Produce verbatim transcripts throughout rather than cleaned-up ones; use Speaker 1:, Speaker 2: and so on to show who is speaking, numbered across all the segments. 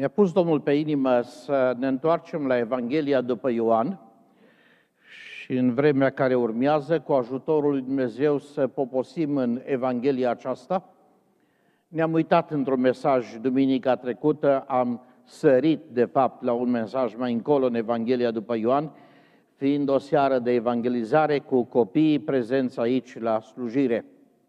Speaker 1: Mi-a pus Domnul pe inimă să ne întoarcem la Evanghelia după Ioan și în vremea care urmează, cu ajutorul lui Dumnezeu, să poposim în Evanghelia aceasta. Ne-am uitat într-un mesaj duminica trecută, am sărit, de fapt, la un mesaj mai încolo în Evanghelia după Ioan, fiind o seară de evangelizare cu copiii prezenți aici la slujire.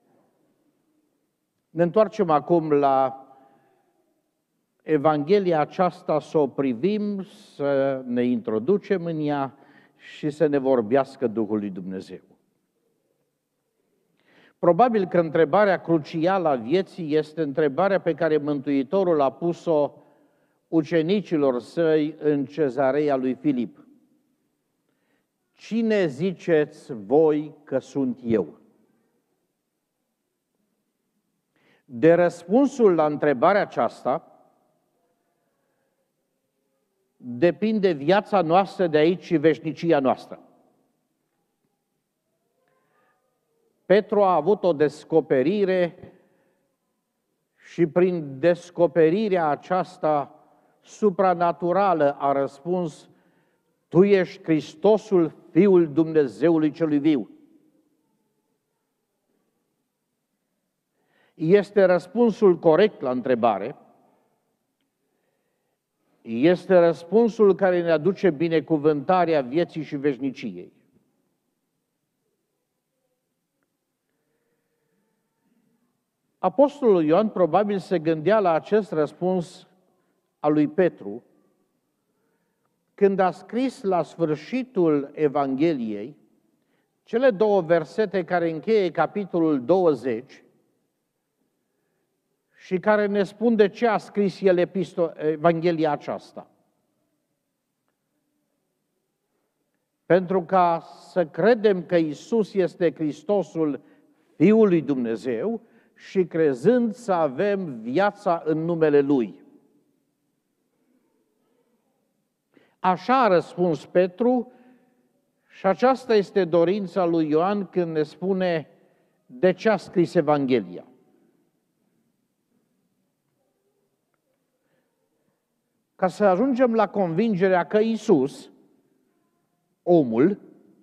Speaker 1: Ne întoarcem acum la Evanghelia aceasta, să o privim, să ne introducem în ea și să ne vorbească Duhul lui Dumnezeu. Probabil că întrebarea crucială a vieții este întrebarea pe care Mântuitorul a pus-o ucenicilor săi în Cezarea lui Filip. Cine ziceți voi că sunt eu? De răspunsul la întrebarea aceasta depinde viața noastră de aici și veșnicia noastră. Petru a avut o descoperire și prin descoperirea aceasta supranaturală a răspuns: Tu ești Hristosul, Fiul Dumnezeului celui viu. Este răspunsul corect la întrebare, este răspunsul care ne aduce binecuvântarea vieții și veșniciei. Apostolul Ioan probabil se gândea la acest răspuns al lui Petru când a scris la sfârșitul Evangheliei cele două versete care încheie capitolul douăzeci și care ne spun de ce a scris el episto- Evanghelia aceasta. Pentru ca să credem că Iisus este Hristosul, Fiul lui Dumnezeu, și crezând să avem viața în numele Lui. Așa a răspuns Petru și aceasta este dorința lui Ioan când ne spune de ce a scris Evanghelia. Ca să ajungem la convingerea că Iisus, omul,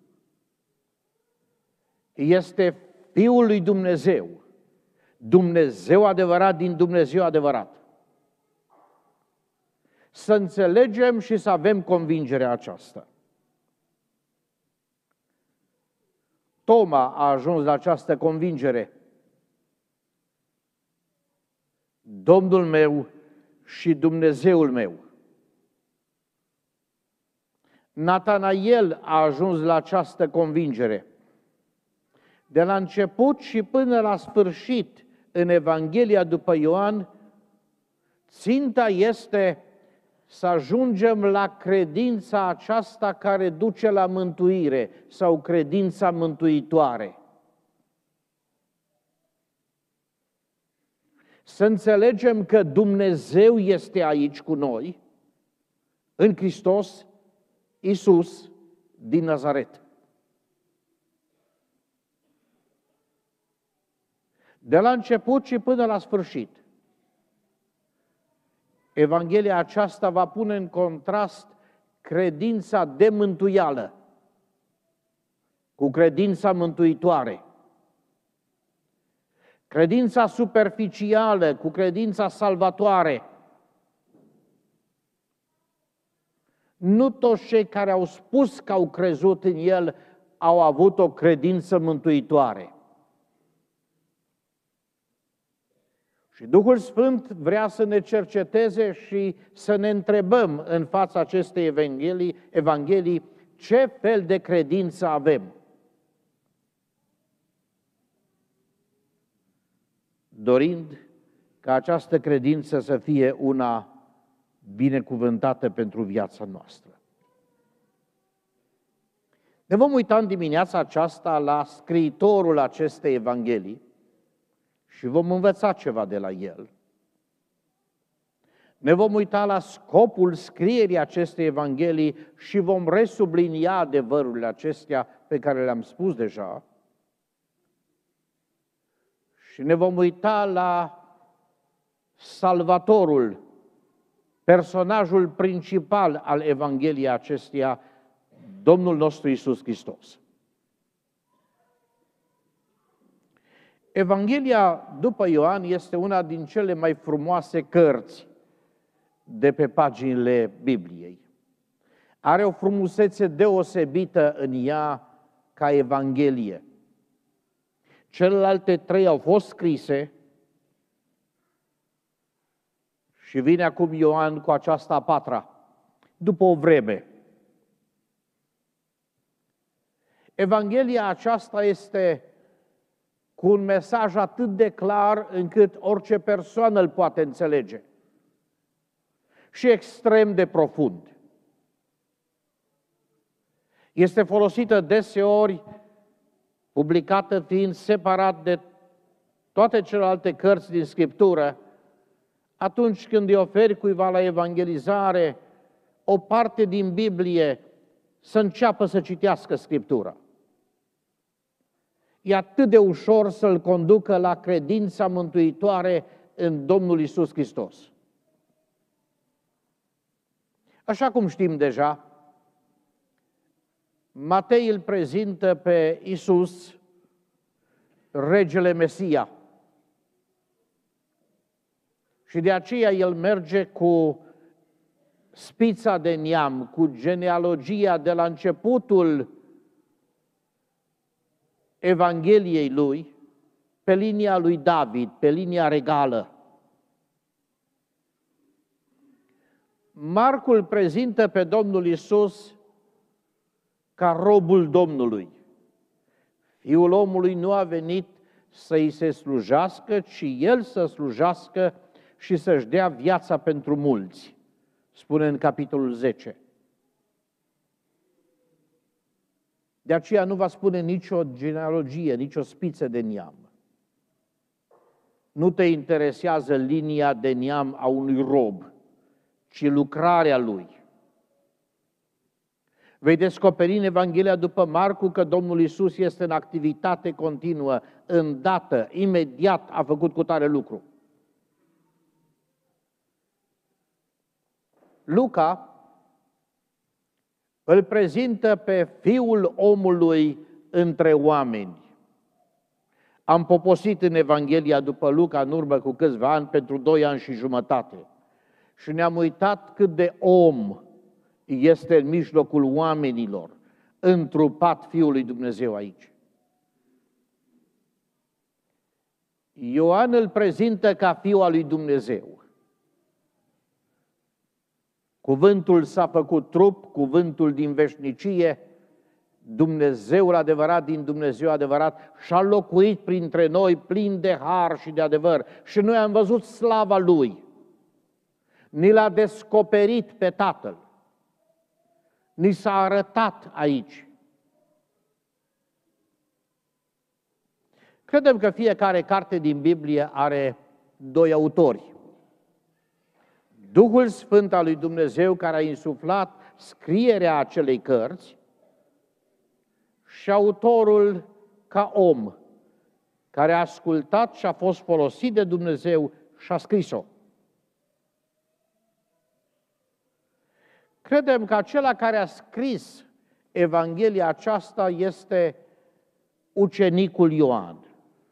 Speaker 1: este Fiul lui Dumnezeu, Dumnezeu adevărat din Dumnezeu adevărat. Să înțelegem și să avem convingerea aceasta. Toma a ajuns la această convingere. Domnul meu și Dumnezeul meu. Natanael a ajuns la această convingere. De la început și până la sfârșit, în Evanghelia după Ioan, ținta este să ajungem la credința aceasta care duce la mântuire sau credința mântuitoare. Să înțelegem că Dumnezeu este aici cu noi, în Hristos Iisus din Nazaret. De la început și până la sfârșit, Evanghelia aceasta va pune în contrast credința de mântuială cu credința mântuitoare, credința superficială cu credința salvatoare. Nu toți cei care au spus că au crezut în El au avut o credință mântuitoare. Și Duhul Sfânt vrea să ne cerceteze și să ne întrebăm în fața acestei Evanghelii, Evanghelii ce fel de credință avem. Dorind ca această credință să fie una binecuvântată pentru viața noastră. Ne vom uita în dimineața aceasta la scriitorul acestei Evanghelii și vom învăța ceva de la el. Ne vom uita la scopul scrierii acestei Evanghelii și vom resublinia adevărurile acestea pe care le-am spus deja. Și ne vom uita la Salvatorul personajul principal al Evangheliei acesteia, Domnul nostru Iisus Hristos. Evanghelia după Ioan este una din cele mai frumoase cărți de pe paginile Bibliei. Are o frumusețe deosebită în ea ca Evanghelie. Celelalte trei au fost scrise și vine acum Ioan cu aceasta a patra, după o vreme. Evanghelia aceasta este cu un mesaj atât de clar încât orice persoană îl poate înțelege și extrem de profund. Este folosită deseori, publicată fiind separat de toate celelalte cărți din Scriptură, atunci când îi oferi cuiva la evangelizare o parte din Biblie să înceapă să citească Scriptura. E atât de ușor să-l conducă la credința mântuitoare în Domnul Iisus Hristos. Așa cum știm deja, Matei îl prezintă pe Iisus, regele Mesia. Și de aceea el merge cu spița de neam, cu genealogia de la începutul Evangheliei lui, pe linia lui David, pe linia regală. Marcu îl prezintă pe Domnul Iisus ca robul Domnului. Fiul omului nu a venit să-i se slujească, ci el să slujească și să-și dea viața pentru mulți, spune în capitolul zece. De aceea nu va spune nicio genealogie, nicio spiță de neam. Nu te interesează linia de neam a unui rob, ci lucrarea lui. Vei descoperi în Evanghelia după Marcu că Domnul Iisus este în activitate continuă, îndată, imediat a făcut cu tare lucru. Luca îl prezintă pe Fiul omului între oameni. Am poposit în Evanghelia după Luca în urmă cu câțiva ani, pentru doi ani și jumătate. Și ne-am uitat cât de om este în mijlocul oamenilor, întrupat Fiul lui Dumnezeu aici. Ioan îl prezintă ca Fiul al lui Dumnezeu. Cuvântul s-a făcut trup, cuvântul din veșnicie, Dumnezeul adevărat din Dumnezeu adevărat și-a locuit printre noi plin de har și de adevăr. Și noi am văzut slava Lui. Ni l-a descoperit pe Tatăl. Ni s-a arătat aici. Credem că fiecare carte din Biblie are doi autori. Duhul Sfânt al lui Dumnezeu care a insuflat scrierea acelei cărți și autorul ca om care a ascultat și a fost folosit de Dumnezeu și a scris-o. Credem că acela care a scris Evanghelia aceasta este ucenicul Ioan.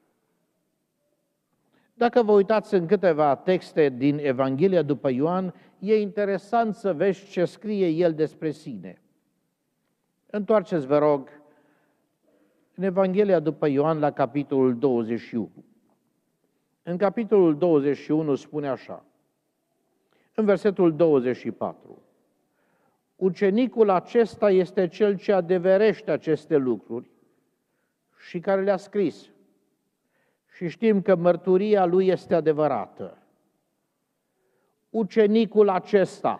Speaker 1: Dacă vă uitați în câteva texte din Evanghelia după Ioan, e interesant să vezi ce scrie el despre sine. Întoarceți, vă rog, în Evanghelia după Ioan la capitolul douăzeci și unu. În capitolul douăzeci și unu spune așa, în versetul douăzeci și patru, ucenicul acesta este cel ce adeverește aceste lucruri și care le-a scris. Și știm că mărturia lui este adevărată. Ucenicul acesta,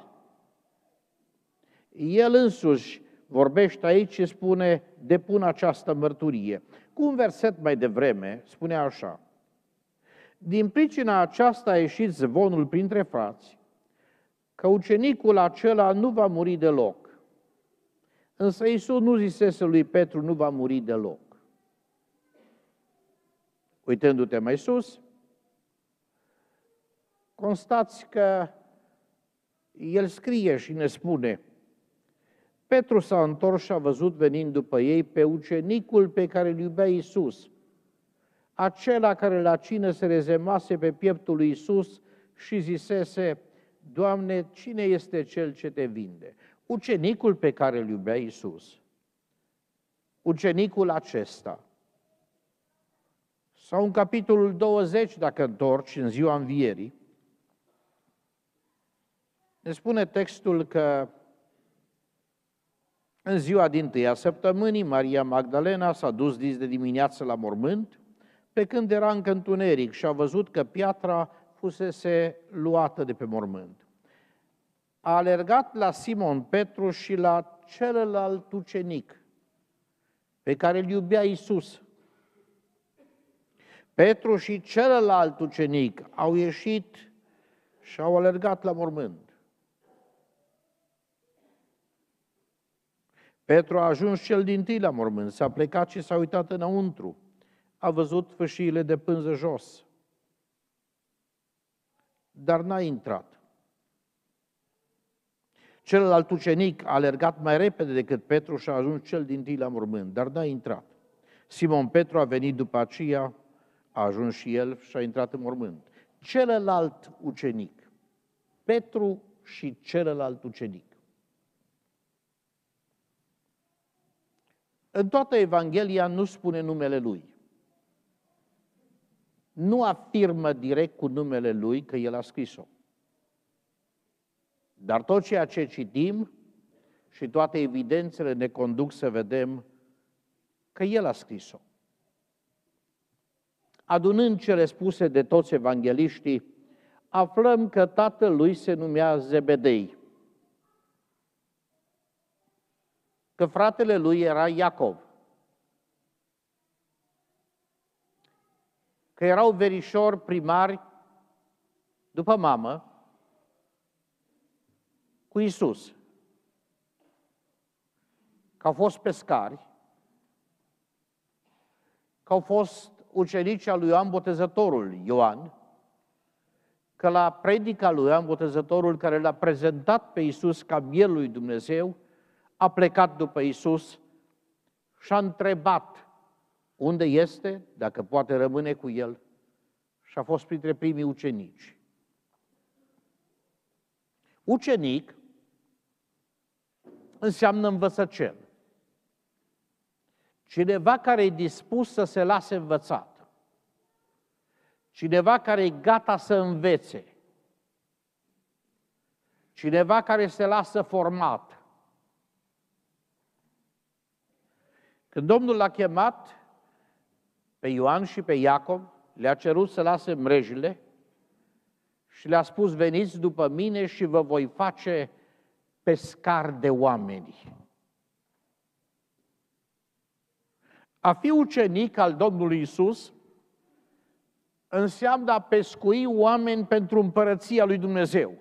Speaker 1: el însuși vorbește aici și spune, depun această mărturie. Cu un verset mai devreme spune așa, din pricina aceasta a ieșit zvonul printre frați, că ucenicul acela nu va muri deloc. Însă Iisus nu zisese lui Petru, nu va muri deloc. Uitându-te mai sus, constați că el scrie și ne spune: Petru s-a întors și a văzut venind după ei pe ucenicul pe care îl iubea Iisus, acela care la cină se rezemase pe pieptul lui Iisus și zisese: Doamne, cine este cel ce te vinde? Ucenicul pe care îl iubea Iisus. Ucenicul acesta. Sau în capitolul douăzeci, dacă întorci, în ziua învierii, ne spune textul că în ziua dintâia săptămânii, Maria Magdalena s-a dus dis de dimineață la mormânt, pe când era încă întuneric și a văzut că piatra fusese luată de pe mormânt. A alergat la Simon Petru și la celălalt ucenic pe care îl iubea Iisus. Petru și celălalt ucenic au ieșit și au alergat la mormânt. Petru a ajuns cel dintâi la mormânt, s-a plecat și s-a uitat înăuntru. A văzut fâșiile de pânză jos, dar n-a intrat. Celălalt ucenic a alergat mai repede decât Petru și a ajuns cel dintâi la mormânt, dar n-a intrat. Simon Petru a venit după aceea, a ajuns și el și a intrat în mormânt. Celălalt ucenic, Petru și celălalt ucenic. În toată Evanghelia nu spune numele lui. Nu afirmă direct cu numele lui că el a scris-o. Dar tot ceea ce citim și toate evidențele ne conduc să vedem că el a scris-o. Adunând cele spuse de toți evangheliștii, aflăm că tatăl lui se numea Zebedei, că fratele lui era Iacov, că erau verișori primari după mamă cu Iisus, că au fost pescari, că au fost ucenici al lui Ioan Botezătorul, Ioan, că la predica lui Ioan Botezătorul, care l-a prezentat pe Iisus ca mielul lui Dumnezeu, a plecat după Iisus și a întrebat unde este, dacă poate rămâne cu el, și a fost printre primii ucenici. Ucenic înseamnă învățăcel. Cineva care e dispus să se lase învățat. Cineva care e gata să învețe. Cineva care se lasă format. Când Domnul l-a chemat pe Ioan și pe Iacov, le-a cerut să lase mrejile și le-a spus: veniți după mine și vă voi face pescari de oameni. A fi ucenic al Domnului Iisus înseamnă a pescui oameni pentru împărăția lui Dumnezeu.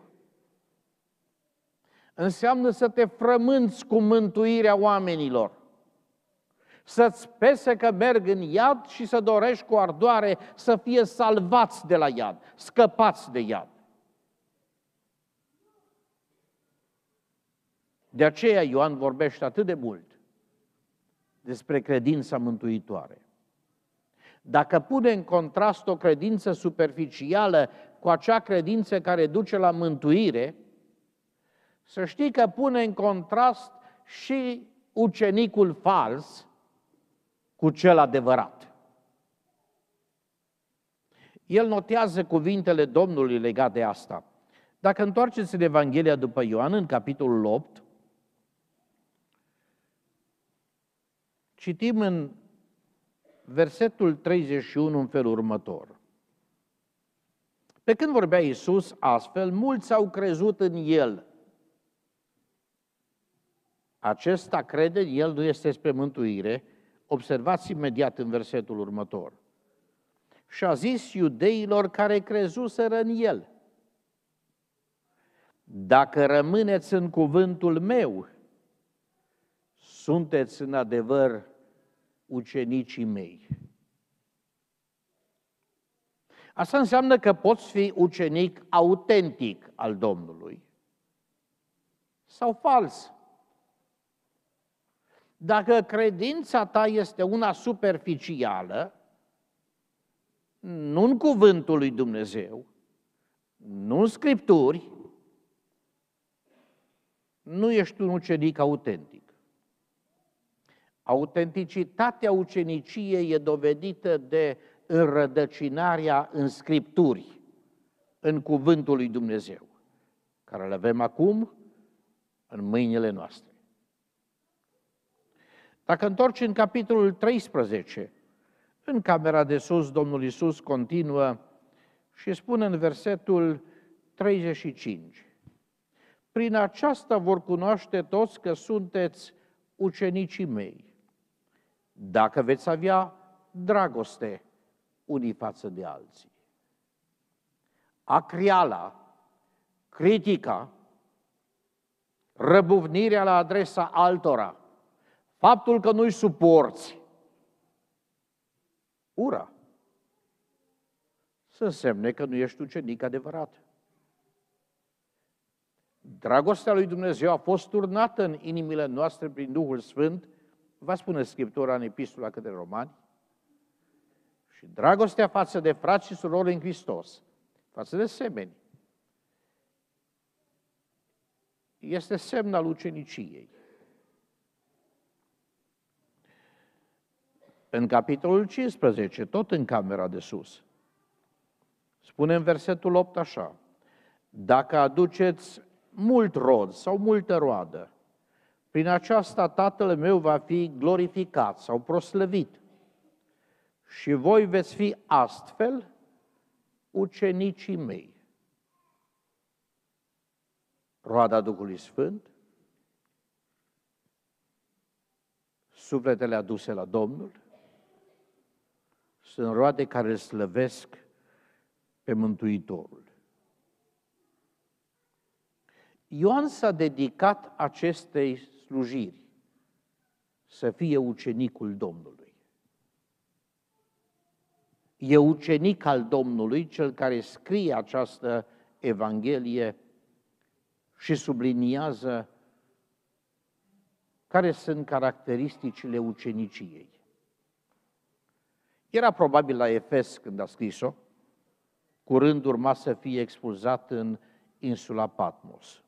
Speaker 1: Înseamnă să te frămânți cu mântuirea oamenilor, să-ți pese că merg în iad și să dorești cu ardoare să fie salvați de la iad, scăpați de iad. De aceea Ioan vorbește atât de mult despre credința mântuitoare. Dacă pune în contrast o credință superficială cu acea credință care duce la mântuire, să știi că pune în contrast și ucenicul fals cu cel adevărat. El notează cuvintele Domnului legate de asta. Dacă întoarceți în Evanghelia după Ioan, în capitolul opt, citim în versetul treizeci și unu în felul următor. Pe când vorbea Iisus astfel, mulți au crezut în El. Acesta crede în El nu este spre mântuire. Observați imediat în versetul următor. Și a zis iudeilor care crezuseră în El: dacă rămâneți în cuvântul meu, sunteți în adevăr ucenicii mei. Asta înseamnă că poți fi ucenic autentic al Domnului, sau fals. Dacă credința ta este una superficială, nu în cuvântul lui Dumnezeu, nu în Scripturi, nu ești un ucenic autentic. Autenticitatea uceniciei e dovedită de înrădăcinarea în Scripturi, în cuvântul lui Dumnezeu, care le avem acum în mâinile noastre. Dacă întorci în capitolul treisprezece, în camera de sus, Domnul Iisus continuă și spune în versetul treizeci și cinci: prin aceasta vor cunoaște toți că sunteți ucenicii mei, dacă veți avea dragoste unii față de alții. Acriala, critica, răbufnirea la adresa altora, faptul că nu-i suporți, ura, să însemne că nu ești ucenic adevărat. Dragostea lui Dumnezeu a fost turnată în inimile noastre prin Duhul Sfânt, va spune Scriptura în Epistola către Romani, și dragostea față de frați și surori în Hristos, față de semeni, este semn al uceniciei. În capitolul cincisprezece, tot în camera de sus, spune în versetul opt așa: dacă aduceți mult rod sau multă roadă, prin aceasta Tatăl meu va fi glorificat sau proslăvit și voi veți fi astfel ucenicii mei. Roada Duhului Sfânt, sufletele aduse la Domnul, sunt roade care îl slăvesc pe Mântuitorul. Ioan s-a dedicat acestei slujiri, să fie ucenicul Domnului. E ucenic al Domnului cel care scrie această Evanghelie și subliniază care sunt caracteristicile uceniciei. Era probabil la Efes când a scris-o, curând urma să fie expulzat în insula Patmos,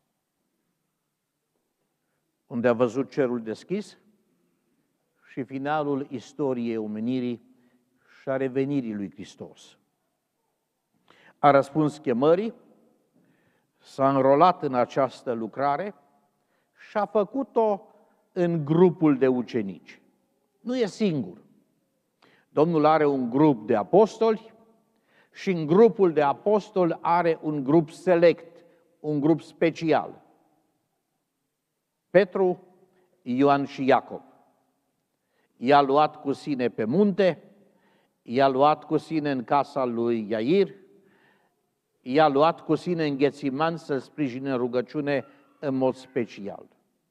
Speaker 1: unde a văzut cerul deschis și finalul istoriei omenirii și a revenirii lui Hristos. A răspuns chemării, s-a înrolat în această lucrare și a făcut-o în grupul de ucenici. Nu e singur. Domnul are un grup de apostoli și în grupul de apostoli are un grup select, un grup special. Petru, Ioan și Iacob. I-a luat cu sine pe munte, i-a luat cu sine în casa lui Iair, i-a luat cu sine în Ghețiman să-l sprijine în rugăciune în mod special.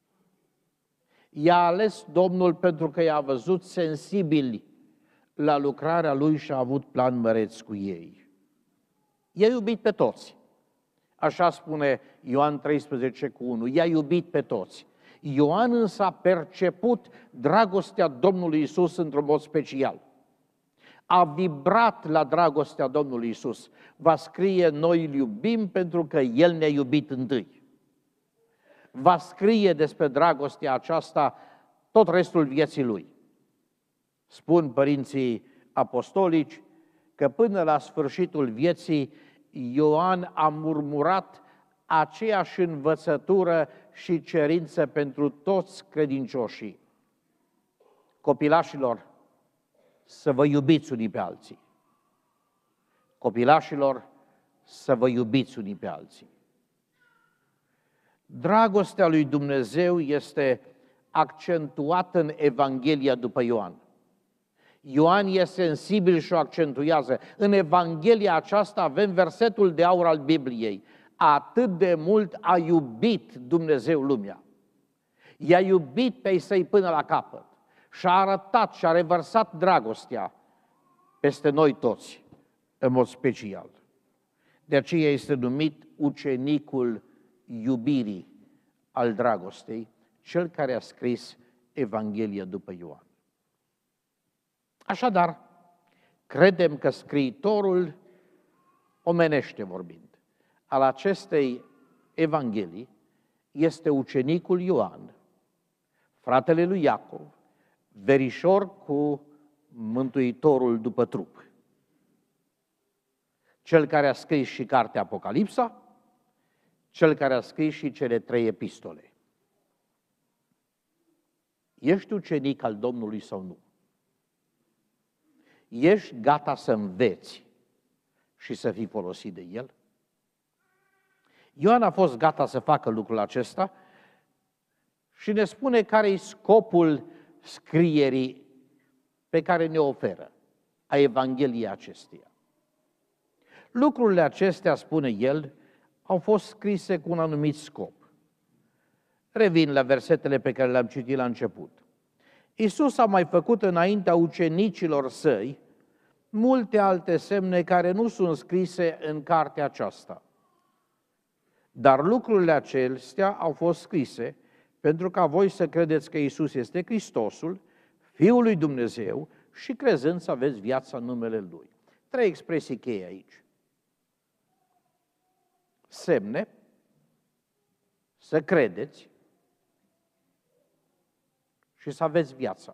Speaker 1: I-a ales Domnul pentru că i-a văzut sensibili la lucrarea lui și a avut plan măreți cu ei. I-a iubit pe toți. Așa spune Ioan treisprezece cu unu, i-a iubit pe toți. Ioan însă a perceput dragostea Domnului Iisus într-un mod special. A vibrat la dragostea Domnului Iisus. Va scrie, noi îl iubim pentru că El ne-a iubit întâi. Va scrie despre dragostea aceasta tot restul vieții Lui. Spun părinții apostolici că până la sfârșitul vieții Ioan a murmurat aceeași învățătură și cerință pentru toți credincioșii. Copilașilor, să vă iubiți unii pe alții. Copilașilor, să vă iubiți unii pe alții. Dragostea lui Dumnezeu este accentuată în Evanghelia după Ioan. Ioan e sensibil și o accentuează. În Evanghelia aceasta avem versetul de aur al Bibliei. Atât de mult a iubit Dumnezeu lumea. I-a iubit pe ei săi până la capăt. Și-a arătat și-a revărsat dragostea peste noi toți, în mod special. De aceea este numit ucenicul iubirii al dragostei, cel care a scris Evanghelia după Ioan. Așadar, credem că scriitorul, omenește vorbind, al acestei Evanghelii este ucenicul Ioan, fratele lui Iacov, verișor cu Mântuitorul după trup. Cel care a scris și cartea Apocalipsa, cel care a scris și cele trei epistole. Ești ucenic al Domnului sau nu? Ești gata să înveți și să fii folosit de El? Ioan a fost gata să facă lucrul acesta și ne spune care e scopul scrierii pe care ne oferă, a Evangheliei acesteia. Lucrurile acestea, spune el, au fost scrise cu un anumit scop. Revin la versetele pe care le-am citit la început. Iisus a mai făcut înaintea ucenicilor săi multe alte semne care nu sunt scrise în cartea aceasta. Dar lucrurile acestea au fost scrise pentru ca voi să credeți că Iisus este Hristosul, Fiul lui Dumnezeu, și crezând să aveți viața în numele Lui. Trei expresii cheie aici. Semne, să credeți și să aveți viața.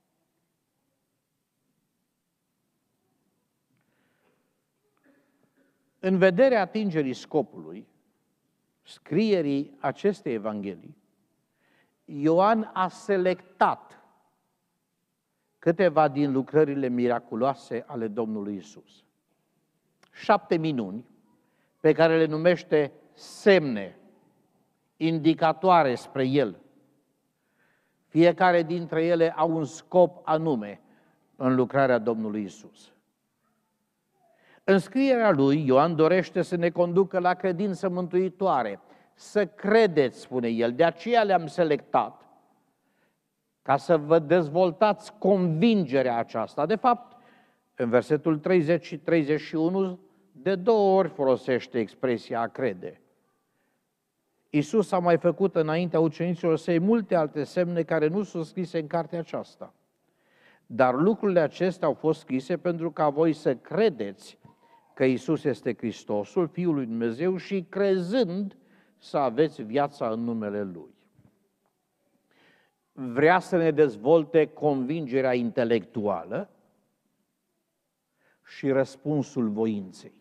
Speaker 1: În vederea atingerii scopului, scrierii acestei Evanghelii, Ioan a selectat câteva din lucrările miraculoase ale Domnului Isus. Șapte minuni pe care le numește semne, indicatoare spre El. Fiecare dintre ele au un scop anume în lucrarea Domnului Isus. În scrierea lui, Ioan dorește să ne conducă la credință mântuitoare, să credeți, spune el, de aceea le-am selectat, ca să vă dezvoltați convingerea aceasta. De fapt, în versetul treizeci și treizeci și unu, de două ori folosește expresia a crede. Iisus a mai făcut înaintea ucenicilor săi multe alte semne care nu sunt scrise în cartea aceasta. Dar lucrurile acestea au fost scrise pentru ca voi să credeți că Iisus este Hristosul, Fiul lui Dumnezeu, și crezând să aveți viața în numele Lui. Vrea să ne dezvolte convingerea intelectuală și răspunsul voinței.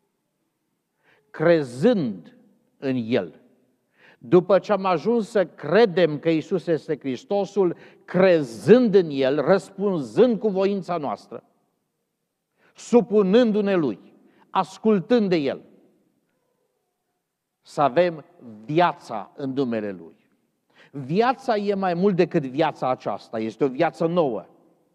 Speaker 1: Crezând în El. După ce am ajuns să credem că Iisus este Hristosul, crezând în El, răspunzând cu voința noastră, supunându-ne Lui, ascultând de El, să avem viața în numele Lui. Viața e mai mult decât viața aceasta, este o viață nouă.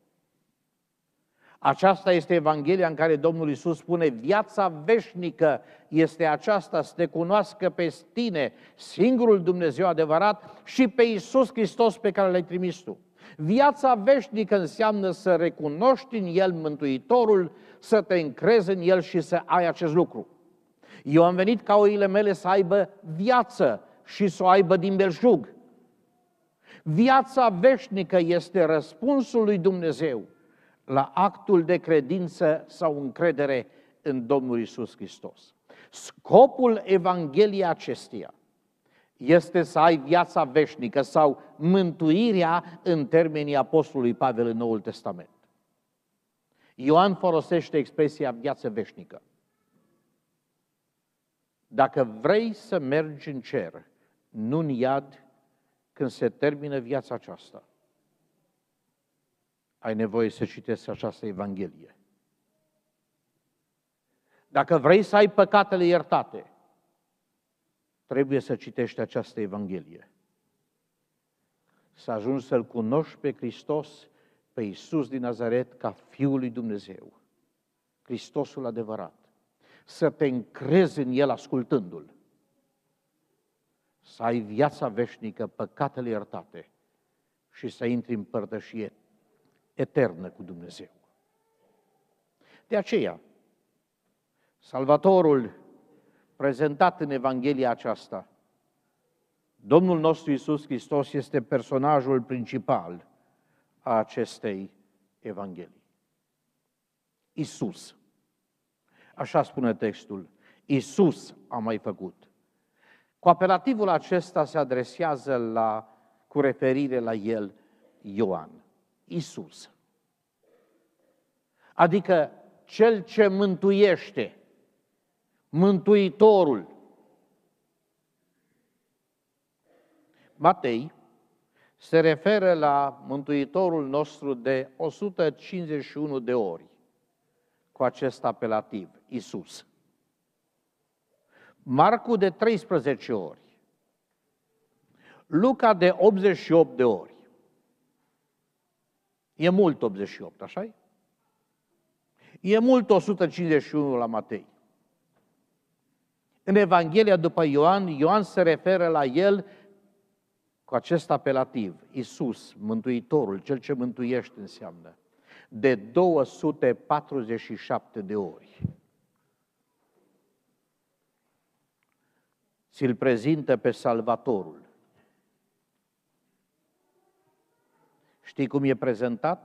Speaker 1: Aceasta este Evanghelia în care Domnul Iisus spune, viața veșnică este aceasta, să te cunoască pe tine, singurul Dumnezeu adevărat, și pe Iisus Hristos pe care l-ai trimis tu. Viața veșnică înseamnă să recunoști în El Mântuitorul, să te încrezi în El și să ai acest lucru. Eu am venit ca oile mele să aibă viață și să o aibă din belșug. Viața veșnică este răspunsul lui Dumnezeu la actul de credință sau încredere în Domnul Iisus Hristos. Scopul Evangheliei acesteia este să ai viața veșnică sau mântuirea în termenii Apostolului Pavel în Noul Testament. Ioan folosește expresia viață veșnică. Dacă vrei să mergi în cer, nu în iad, când se termină viața aceasta, ai nevoie să citești această Evanghelie. Dacă vrei să ai păcatele iertate, trebuie să citești această Evanghelie. Să ajungi să-L cunoști pe Hristos, pe Iisus din Nazaret, ca Fiul lui Dumnezeu, Hristosul adevărat. Să te încrezi în El ascultându-L. Să ai viața veșnică, păcatele iertate și să intri în părtășie eternă cu Dumnezeu. De aceea, Salvatorul prezentat în Evanghelia aceasta Domnul nostru Iisus Hristos este personajul principal a acestei Evanghelii. Iisus. Așa spune textul. Iisus a mai făcut. Cu apelativul acesta se adresează la, cu referire la el Ioan. Iisus. Adică cel ce mântuiește, Mântuitorul. Matei se referă la Mântuitorul nostru de o sută cincizeci și unu de ori cu acest apelativ, Iisus. Marcu de treisprezece ori. Luca de optzeci și opt de ori. E mult optzeci și opt, așa-i? E mult o sută cincizeci și unu la Matei. În Evanghelia după Ioan, Ioan se referă la el cu acest apelativ, Iisus, Mântuitorul, cel ce mântuiește înseamnă, de două sute patruzeci și șapte de ori. Ți-l prezintă pe Salvatorul. Știi cum e prezentat?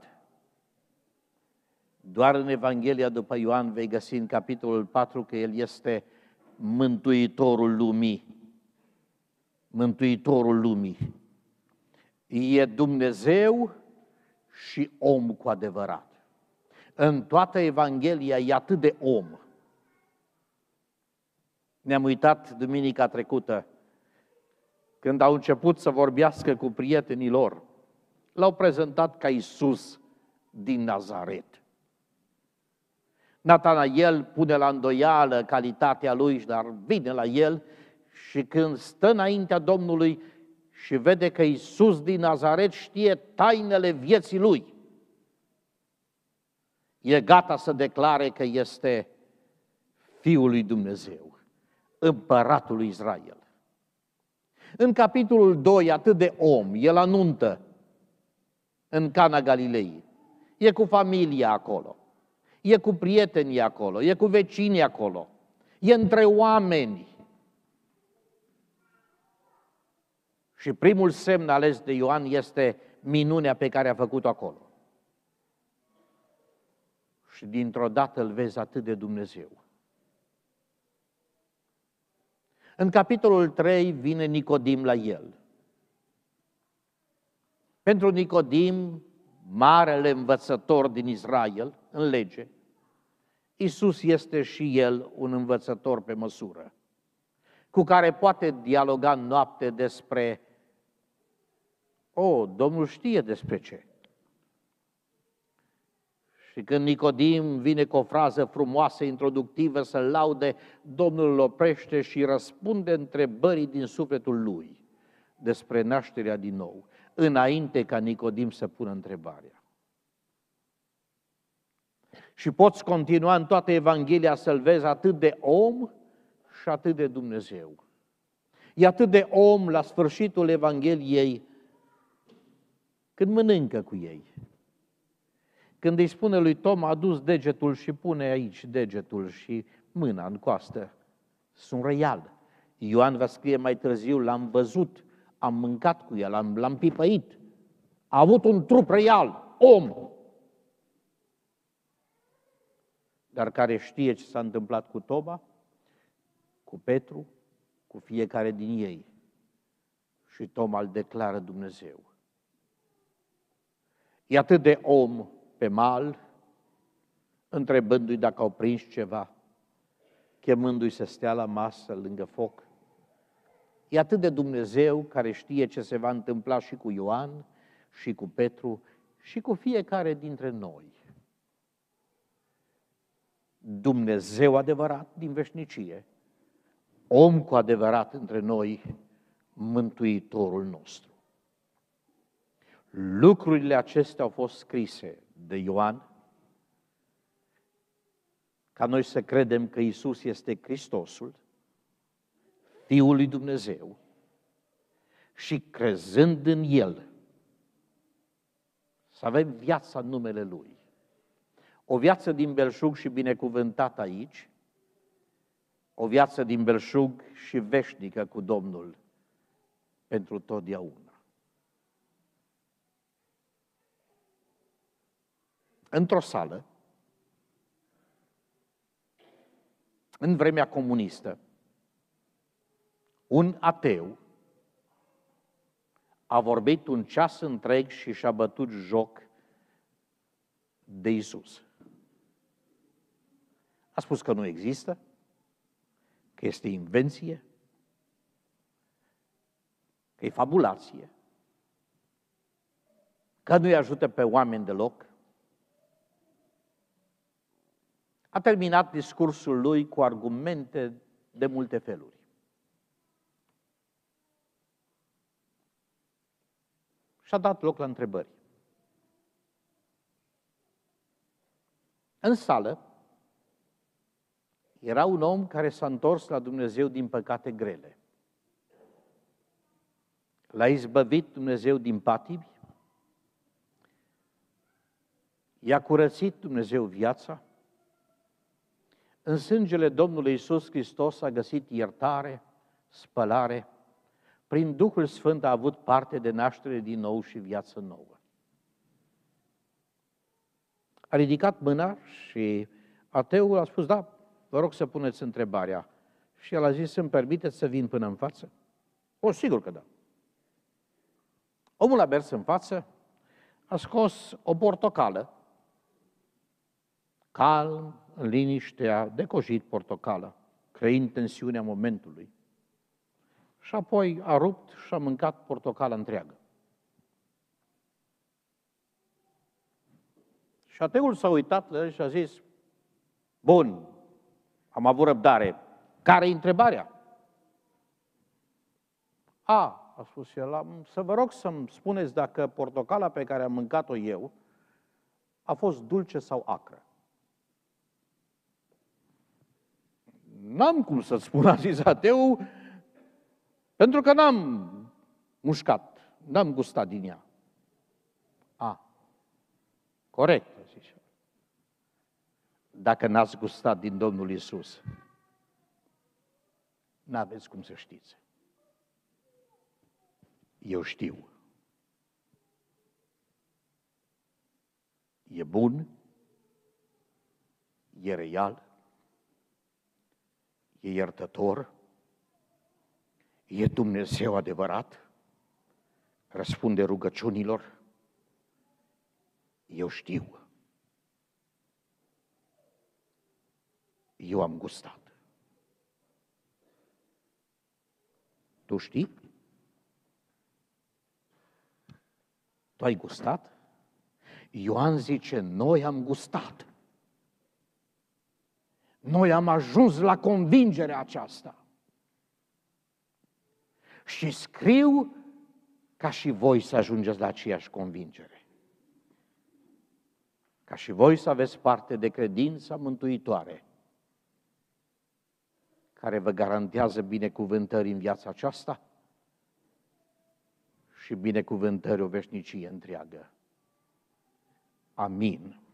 Speaker 1: Doar în Evanghelia după Ioan vei găsi în capitolul patru că el este Mântuitorul lumii. Mântuitorul lumii. E Dumnezeu și om cu adevărat. În toată Evanghelia e atât de om. Ne-am uitat duminica trecută, când au început să vorbească cu prietenii lor. L-au prezentat ca Iisus din Nazaret. Natanael pune la îndoială calitatea lui, dar vine la el și când stă înaintea Domnului și vede că Iisus din Nazaret știe tainele vieții lui, e gata să declare că este Fiul lui Dumnezeu, Împăratul lui Israel. În capitolul doi, atât de om, el anuntă în Cana Galilei. E cu familia acolo, e cu prietenii acolo, e cu vecinii acolo, e între oameni. Și primul semn ales de Ioan este minunea pe care a făcut-o acolo. Și dintr-o dată îl vezi atât de Dumnezeu. În capitolul trei vine Nicodim la el. Pentru Nicodim, marele învățător din Israel, în lege, Iisus este și el un învățător pe măsură, cu care poate dialoga în noapte despre, o, Domnul știe despre ce. Și când Nicodim vine cu o frază frumoasă, introductivă, să-l laude, Domnul îl oprește și răspunde întrebării din sufletul lui despre nașterea din nou, înainte ca Nicodim să pună întrebarea. Și poți continua în toată Evanghelia să-l vezi atât de om și atât de Dumnezeu. E atât de om la sfârșitul Evangheliei când mănâncă cu ei. Când îi spune lui Toma, adu degetul și pune aici degetul și mâna în coastă. Sunt real. Ioan va scrie mai târziu, l-am văzut, am mâncat cu el, l-am, l-am pipăit. A avut un trup real, om. Dar care știe ce s-a întâmplat cu Toma, cu Petru, cu fiecare din ei. Și Toma îl declară Dumnezeu. E atât de om pe mal, întrebându-i dacă au prins ceva, chemându-i să stea la masă lângă foc. E atât de Dumnezeu care știe ce se va întâmpla și cu Ioan, și cu Petru, și cu fiecare dintre noi. Dumnezeu adevărat din veșnicie, om cu adevărat între noi, Mântuitorul nostru. Lucrurile acestea au fost scrise de Ioan, ca noi să credem că Iisus este Hristosul, Fiul lui Dumnezeu, și crezând în El, să avem viața în numele Lui. O viață din belșug și binecuvântată aici, o viață din belșug și veșnică cu Domnul pentru totdeauna. Într-o sală, în vremea comunistă, un ateu a vorbit un ceas întreg și și-a bătut joc de Iisus. A spus că nu există, că este invenție, că e fabulație, că nu-i ajută pe oameni deloc. A terminat discursul lui cu argumente de multe feluri. Și-a dat loc la întrebări. În sală era un om care s-a întors la Dumnezeu din păcate grele. L-a izbăvit Dumnezeu din patimi, i-a curățit Dumnezeu viața, în sângele Domnului Iisus Hristos a găsit iertare, spălare, prin Duhul Sfânt a avut parte de naștere din nou și viață nouă. A ridicat mâna și ateul a spus, da, vă rog să puneți întrebarea. Și el a zis, îmi permiteți să vin până în față? O, sigur că da. Omul a mers în față, a scos o portocală, calm, în liniște, a decojit portocala, creând tensiunea momentului. Și apoi a rupt și a mâncat portocala întreagă. Și ateul s-a uitat la el și a zis, bun, am avut răbdare, care-i întrebarea? A, a spus el, am, să vă rog să-mi spuneți dacă portocala pe care am mâncat-o eu a fost dulce sau acră. N-am cum să-ți spun, a zis ateu, pentru că n-am mușcat, n-am gustat din ea. A, corect, a zis. Dacă n-ați gustat din Domnul Iisus, n-aveți cum să știți. Eu știu. E bun, e real, e iertător, e Dumnezeu adevărat, răspunde rugăciunilor. Eu știu. Eu am gustat. Tu știi? Tu ai gustat? Ioan zice, noi am gustat. Noi am ajuns la convingerea aceasta. Și scriu ca și voi să ajungeți la aceeași convingere. Ca și voi să aveți parte de credința mântuitoare, care vă garantează binecuvântări în viața aceasta și binecuvântări o veșnicie întreagă. Amin.